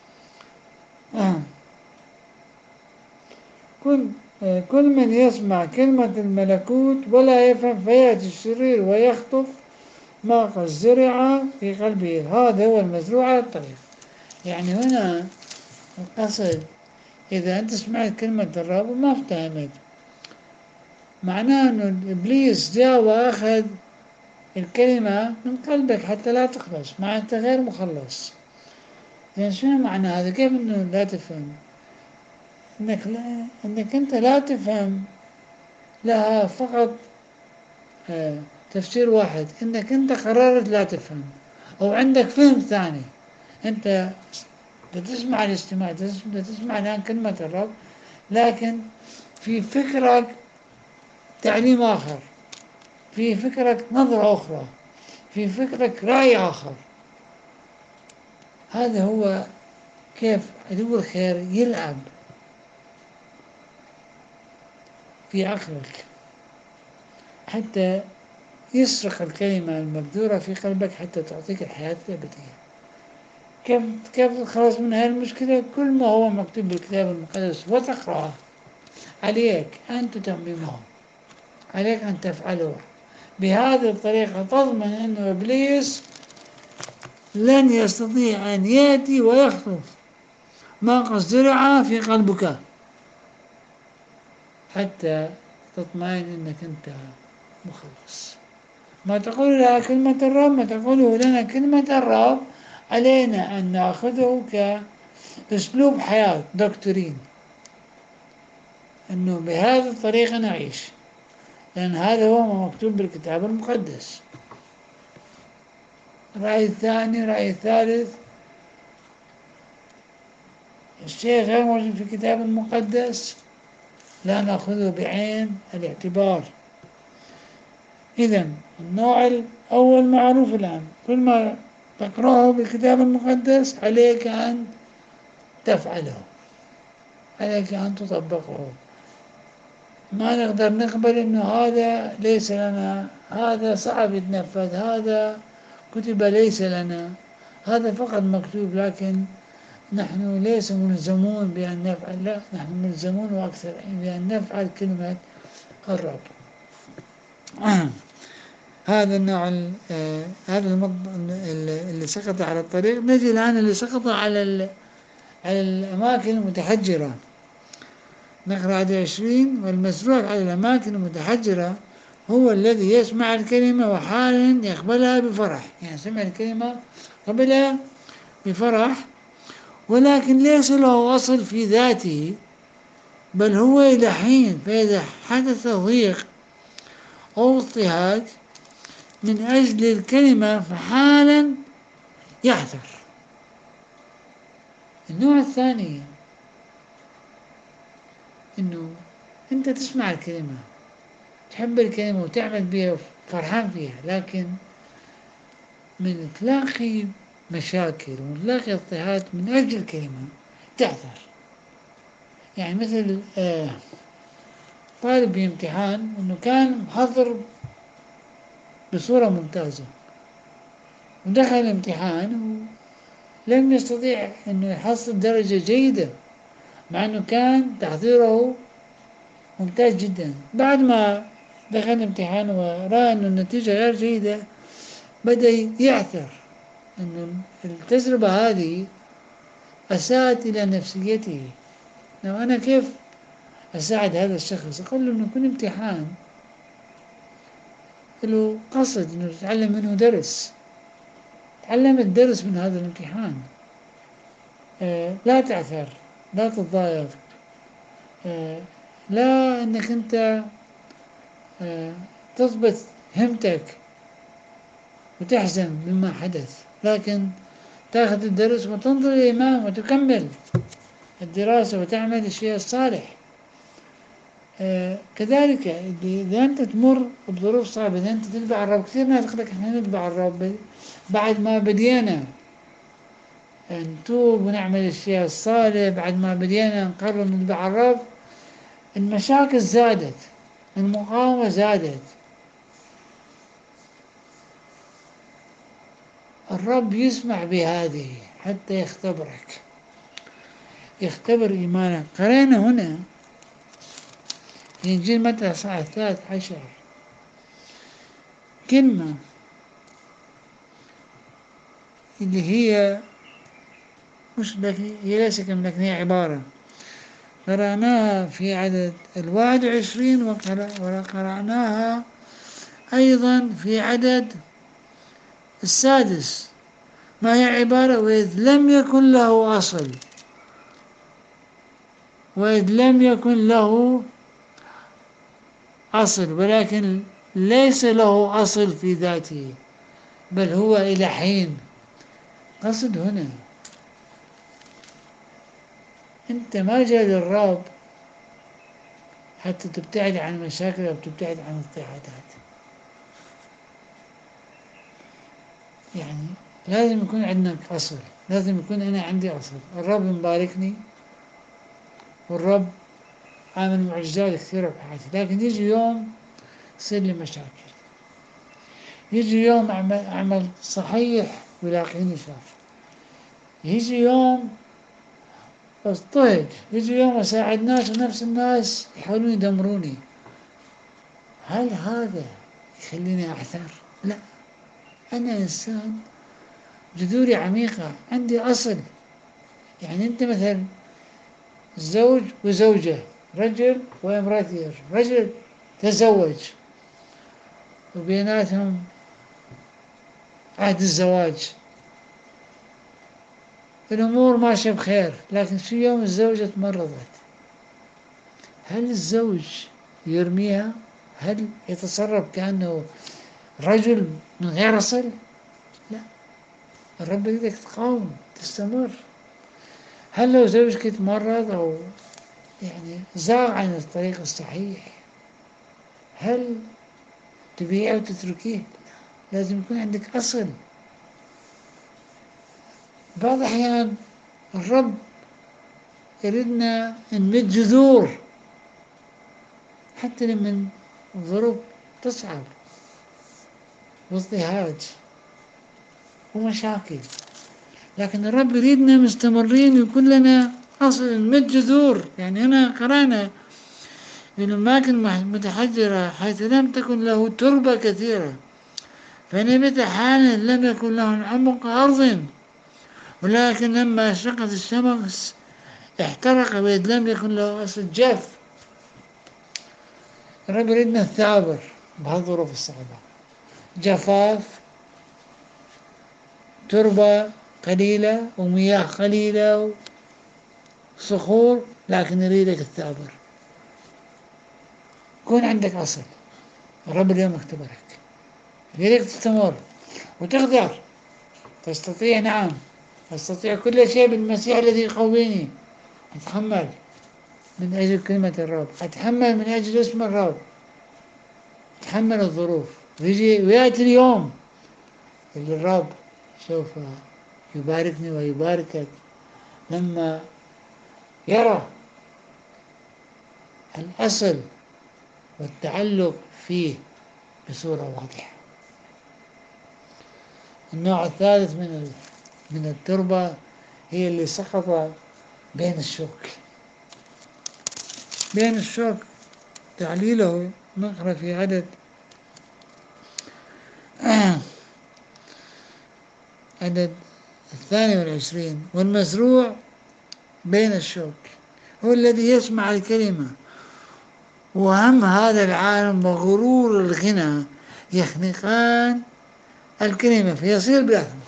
كل من يسمع كلمة الملكوت ولا يفهم فيأتي الشرير ويخطف ما قد زرع في قلبه، هذا هو المزروع على الطريق. يعني هنا القصد إذا أنت سمعت كلمة الرب وما افتهمت، معناه أنه إبليس جاء وأخذ الكلمة من قلبك حتى لا تخلص، مع أنت غير مخلص. يعني شنو معنى هذا؟ كيف أنه لا تفهم؟ أنك أنت لا تفهم لها فقط تفسير واحد، أنك أنت قررت لا تفهم، أو عندك فهم ثاني. أنت تسمع الاستماع، تسمع الآن كلمة الرب، لكن في فكرك تعليم آخر، في فكرك نظرة أخرى، في فكرك رأي آخر. هذا هو كيف عدو الخير يلعب في عقلك حتى يسرق الكلمة المبذورة في قلبك حتى تعطيك الحياة الأبدية. كيف تخلص من هذه المشكلة؟ كل ما هو مكتوب بالكتاب المقدس وتقرأه، عليك أن تتممه، عليك أن تفعله. بهذه الطريقة تضمن أن إبليس لن يستطيع أن يأتي ويخطف ما قد زرع في قلبك حتى تطمئن أنك أنت مخلص. ما تقول لها كلمة الرب، ما تقوله لنا كلمة الرب علينا أن نأخذه كأسلوب حياة، دكتورين، أنه بهذه الطريقة نعيش، لأن هذا هو ما مكتوب بالكتاب المقدس. الرأي الثاني، الرأي الثالث، الشيء غير موجود في الكتاب المقدس لا نأخذه بعين الاعتبار. إذا النوع الأول معروف الآن، كل ما تقرأه بالكتاب المقدس عليك أن تفعله، عليك أن تطبقه. ما نقدر نقبل إنه هذا ليس لنا، هذا صعب يتنفذ، هذا كتب ليس لنا، هذا فقط مكتوب، لكن نحن ليس ملزمون بأن نفعل. لا، نحن ملزمون وأكثر بأن نفعل كلمة الرب. هذا النوع هذا اللي سقط على الطريق. نجي الآن اللي سقط على الأماكن المتحجرة. نقرأ عدد 20: والمزروع على الأماكن المتحجرة هو الذي يسمع الكلمة وحالا يقبلها بفرح. يعني سمع الكلمة قبلها بفرح، ولكن ليس له أصل في ذاته، بل هو إلى حين، فإذا حدث ضيق أو اضطهاد من أجل الكلمة فحالا يحذر. النوع الثاني إنه أنت تسمع الكلمة، تحب الكلمة وتعمل بها فرحان فيها، لكن من تلاقي مشاكل وتلاقي اضطهاد من أجل الكلمة تحذر. يعني مثل طالب بامتحان إنه كان محضر بصورة ممتازة ودخل الامتحان ولم يستطيع أنه يحصل درجة جيدة، مع أنه كان تحضيره ممتاز جدا. بعد ما دخل الامتحان ورأى أن النتيجة غير جيدة بدأ يعثر أن التجربة هذه أساءت إلى نفسيته. لو أنا كيف أساعد هذا الشخص؟ أقول له أنه كل امتحان له قصد أنه تتعلم منه درس، تعلم الدرس من هذا الامتحان. لا تعثر، لا تتضايق، لا أنك أنت تضبط همتك وتحزن مما حدث، لكن تأخذ الدرس وتنظر للأمام وتكمل الدراسة وتعمل الشيء الصالح. كذلك إذا أنت تمر بظروف صعبة، إذا أنت تتبع الرب، كثير ناس يقول لك إحنا نتبع الرب بعد ما بدينا نتوب ونعمل الشيء الصالح، بعد ما بدينا نقرر نتبع الرب المشاكل زادت، المقاومة زادت. الرب يسمح بهذه حتى يختبرك، يختبر إيمانك. قرأنا هنا في إنجيل متى الإصحاح 13 كلمة اللي هي مش هي ليس كلمة، لكن هي عبارة قرأناها في عدد 21 وقرأناها أيضا في عدد 6. ما هي عبارة: وإذ لم يكن له أصل، وإذ لم يكن له أصل، ولكن ليس له أصل في ذاته، بل هو إلى حين. قصد هنا أنت ما جاء للرب حتى تبتعد عن مشاكل أو تبتعد عن اضطهادات. يعني لازم يكون عندك أصل، لازم يكون أنا عندي أصل. الرب مباركني والرب عامل معجزات كثيرة في حياتي، لكن يجي يوم يصير لي مشاكل، يجي يوم أعمل صحيح ويلاقيني شر، يجي يوم اضطهد، يجي يوم أساعد ناس ونفس الناس يحاولون يدمروني. هل هذا يخليني أحذر؟ لا، أنا إنسان جذوري عميقة، عندي أصل. يعني أنت مثلا زوج وزوجة، رجل وامرأة، رجل تزوج وبيناتهم عهد الزواج، الأمور ماشية بخير، لكن في يوم الزوجة تمرضت، هل الزوج يرميها؟ هل يتصرف كأنه رجل من غير أصل؟ لا، الرب يريدك تقاوم تستمر. هل لو زوجك تمرض أو يعني زاغ عن الطريق الصحيح، هل تبيعه وتتركيه؟ لازم يكون عندك أصل. بعض الأحيان الرب يريدنا نمد جذور حتى لما الظروف تصعب واضطهاد ومشاكل، لكن الرب يريدنا مستمرين ويكون لنا أصل نمد جذور. يعني هنا قرأنا من الأماكن متحجرة حيث لم تكن له تربة كثيرة، فنبت حالا لم يكن له عمق أرض، ولكن لما أشرقت الشمس احترق بيد لم يكن له أصل جاف. الرب يريدنا الثابر بهالظروف الصعبة، جفاف، تربة قليلة ومياه قليلة وصخور، لكن يريدك الثابر، يكون عندك أصل. الرب اليوم اختبرك، يريدك تستمر وتقدر، تستطيع. نعم، أستطيع كل شيء بالمسيح الذي يقويني. أتحمل من أجل كلمة الرب، أتحمل من أجل اسم الرب، أتحمل الظروف. ويأتي اليوم اللي الرب سوف يباركني ويباركك لما يرى الأصل والتعلق فيه بصورة واضحة. النوع الثالث من التربة هي اللي سقط بين الشوك. بين الشوك تعليله نقرأ في عدد عدد 22: والمزروع بين الشوك هو الذي يسمع الكلمة، وهم هذا العالم وغرور الغنى يخنقان الكلمة فيصير بلا ثمر.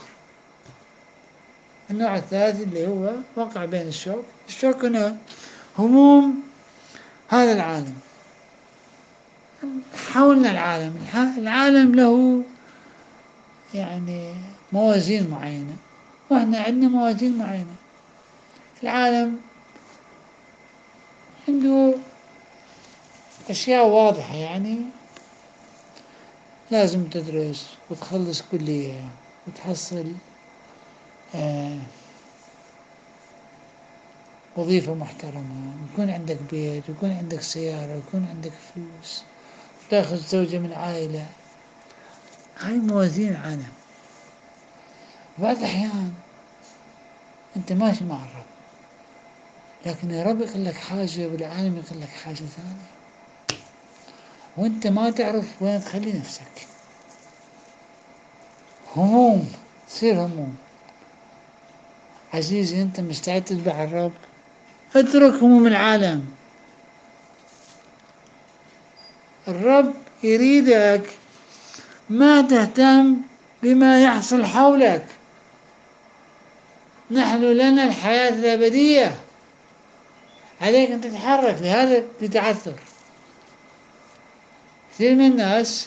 النوع الثالث اللي هو وقع بين الشوك. الشوك هنا هموم هذا العالم، حولنا العالم له يعني موازين معينة، وإحنا عندنا موازين معينة. العالم عنده أشياء واضحة، يعني لازم تدرس وتخلص كلية وتحصل وظيفة محترمة، ويكون عندك بيت، ويكون عندك سيارة، ويكون عندك فلوس، وتاخذ زوجة من عائلة. هاي موازين عالم. بعض الأحيان أنت ماشي مع الرب، لكن الرب يقول لك حاجة والعالم يقول لك حاجة ثانية، وأنت ما تعرف وين تخلي نفسك. هموم، تصير هموم. عزيزي، أنت مستعد تتبع الرب؟ اترك هموم العالم. الرب يريدك ما تهتم بما يحصل حولك. نحن لنا الحياة الأبدية، عليك أن تتحرك لهذا بتعثر. كثير من الناس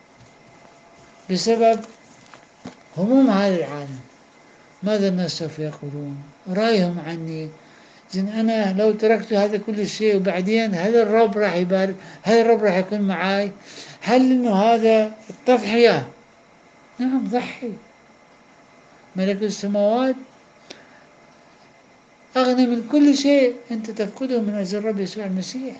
بسبب هموم هذا العالم، ماذا الناس سوف يقولون، رأيهم عني، إذن أنا لو تركت هذا كل شيء وبعدين هل الرب راح يبارك؟ هل الرب راح يكون معاي؟ هل إنه هذا التضحية؟ نعم، ضحي. ملك السماوات أغنى من كل شيء أنت تفقده من أجل الرب يسوع المسيح.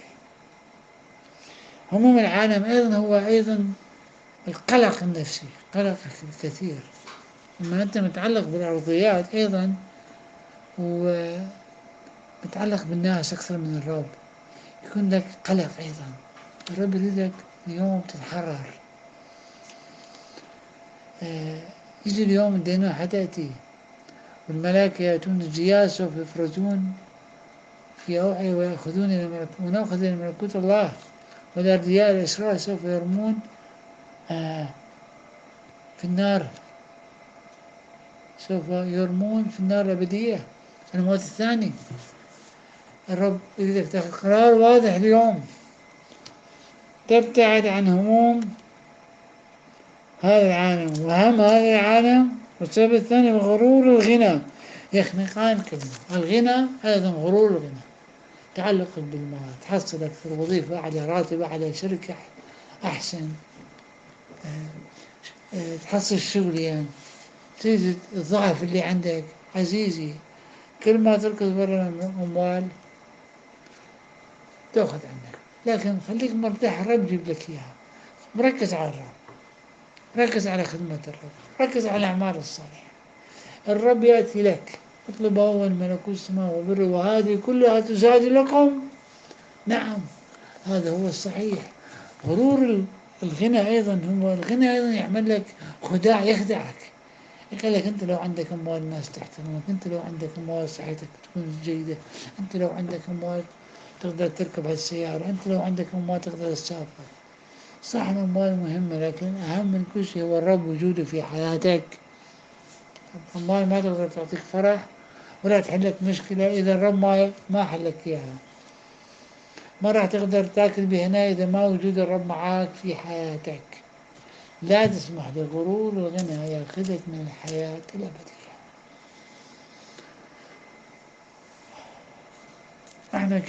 هموم العالم أيضا هو أيضا القلق النفسي، قلق الكثير. لما أنت متعلق بالأرضيات أيضا ومتعلق بالناس أكثر من الرب، يكون لك قلق أيضا. الرب يريدك اليوم تتحرر. يجي اليوم الدينونة حتأتي، والملائكة يأتون الجياش سوف يفرزون في أوعية ويأخذون ونأخذ إلى ملكوت الله، والأرضياء الأشرار سوف يرمون في النار سوف يرمون في النار الأبدية، الموت الثاني. الرب يريدك تاخذ قرار واضح اليوم، تبتعد عن هموم هذا العالم وهم هذا العالم. والسبب الثاني غرور الغنى، يخنقان كلمة الغنى، أيضا غرور الغنى، تعلق بالمال، تحصل أكثر وظيفة أعلى، راتب أعلى، شركة أحسن، تحصل شغل، يعني تجد الضعف اللي عندك. عزيزي، كل ما تركض برا الأموال تأخذ عنك، لكن خليك مرتاح، الرب يجيب لك إياها. مركز على الرب، ركز على خدمة الرب، ركز على الأعمال الصالحة. الرب يأتي لك، اطلب أول ملكوت السماء وبره وهذه كلها تزاد لكم. نعم، هذا هو الصحيح. غرور الغنى أيضا، هو الغنى أيضا يعمل لك خداع، يخدعك، يقول لك أنت لو عندك أموال الناس تحترمك، أنت لو عندك أموال صحتك تكون جيدة، أنت لو عندك أموال تقدر تركب هالسيارة، أنت لو عندك أموال تقدر تسافر. صح الأموال مهمة، لكن أهم من كل شيء هو الرب وجوده في حياتك. الأموال ما تقدر تعطيك فرح ولا تحلك مشكلة إذا الرب ما حلك إياها. ما راح تقدر تاكل بهنا إذا ما وجود الرب معاك في حياتك. لا تسمح لغرور الغنى يأخذك من الحياة الأبدية. احنا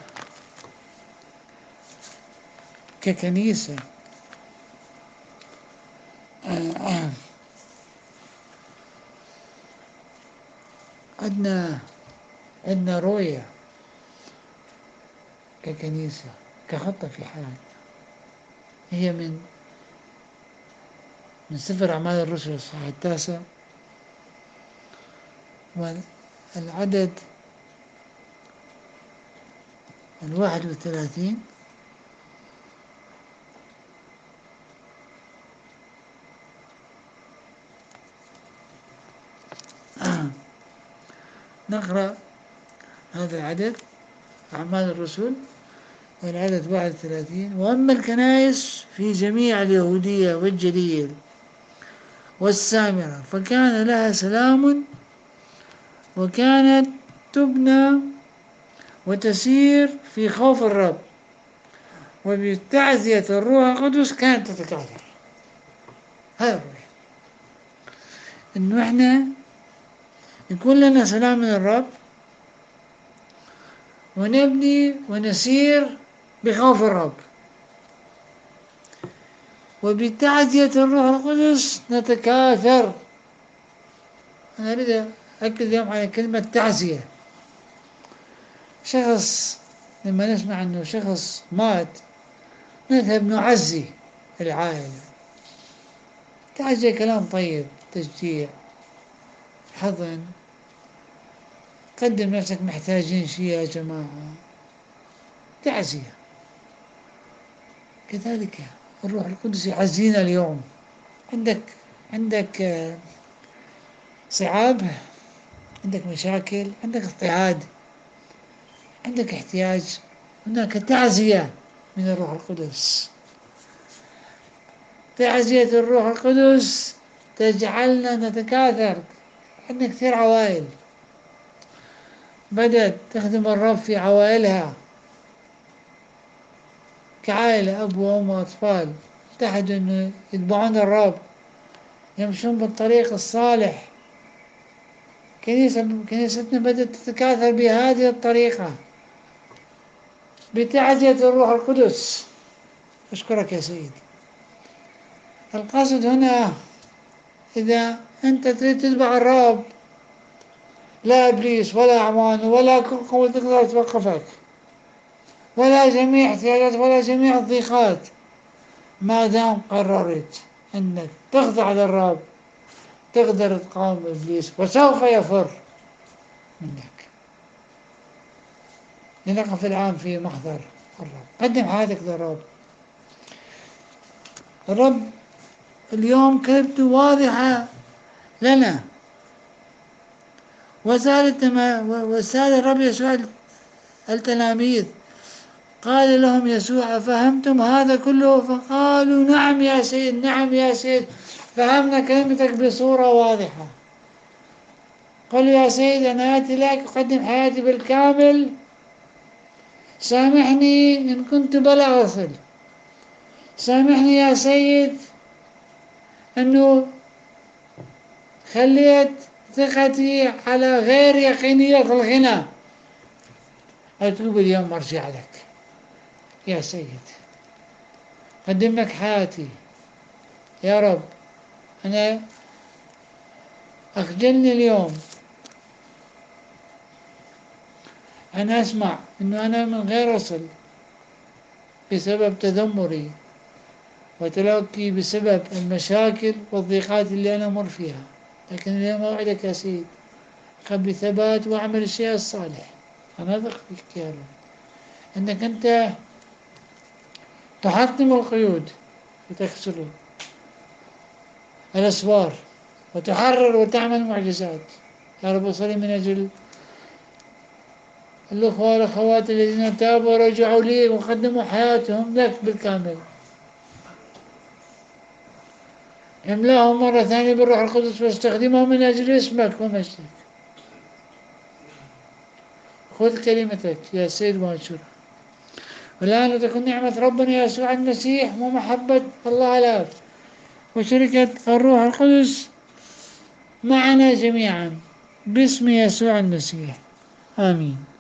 ككنيسة عندنا رؤية ككنيسة، كخطة في حياتنا، هي من سفر أعمال الرسل الصحيح 9 والعدد 31. نقرأ هذا العدد، أعمال الرسل والعدد 31. وأما الكنائس في جميع اليهودية والجليل والسامرة فكان لها سلام، وكانت تبنى وتسير في خوف الرب، وبتعزية الروح القدس كانت تتكاثر. هذا هو إنه إحنا يكون لنا سلام من الرب، ونبني ونسير بخوف الرب، وبتعزية الروح القدس نتكاثر. أنا أريد أكد اليوم على كلمة تعزية. شخص لما نسمع أنه شخص مات نذهب نعزي العائلة. تعزية كلام طيب، تشجيع، حضن، قدم نفسك محتاجين شيء يا جماعة، تعزية. كذلك الروح القدس يعزينا اليوم. عندك صعاب، عندك مشاكل، عندك اضطهاد، عندك احتياج، هناك تعزية من الروح القدس. تعزية الروح القدس تجعلنا نتكاثر. عندنا كثير عوائل بدأت تخدم الرب في عوائلها، كعائلة أب وأم وأطفال اتحدوا أن يتبعون الرب، يمشون بالطريق الصالح. كنيستنا بدأت تتكاثر بهذه الطريقة بتعزية الروح القدس. أشكرك يا سيدي. القصد هنا إذا أنت تريد تتبع الرب، لا إبليس ولا أعوان ولا كل قوة تقدر توقفك، ولا جميع احتياجات ولا جميع الضيقات، ما دام قررت أنك تخضع للرب تقدر تقاوم إبليس وسوف يفر منك. لنقف الآن في محضر الرب، قدم حياتك للرب. الرب اليوم كلمته واضحة لنا، وسأل الرب يسوع التلاميذ، قال لهم يسوع أفهمتم هذا كله؟ فقالوا نعم يا سيد، نعم يا سيد، فهمنا كلمتك بصورة واضحة. قل يا سيد أنا آتي لك أقدم حياتي بالكامل، سامحني إن كنت بلا أصل، سامحني يا سيد أنه خليت ثقتي على غير يقينية في الغنى، أتوب اليوم وأرجع لك يا سيد، أقدم لك حياتي يا رب. أنا أخجلني اليوم أن أسمع أنه أنا من غير أصل بسبب تذمري وتلقي بسبب المشاكل والضيقات اللي أنا أمر فيها، لكن اليوم أوعدك يا سيد خذ بثبات وأعمل الشيء الصالح. أنا أثق فيك يا رب أنك أنت تحطم القيود وتكسر الأسوار وتحرر وتعمل معجزات يا رب. أصلي من أجل الأخوة والأخوات الذين تابوا ورجعوا لي وقدموا حياتهم لك بالكامل، املأهم مرة ثانية بالروح القدس واستخدمهم من أجل اسمك ومجدك. خذ كلمتك يا سيد وانشرها. والآن تكون نعمة ربنا يسوع المسيح ومحبة الله الآب وشركة الروح القدس معنا جميعا باسم يسوع المسيح، آمين.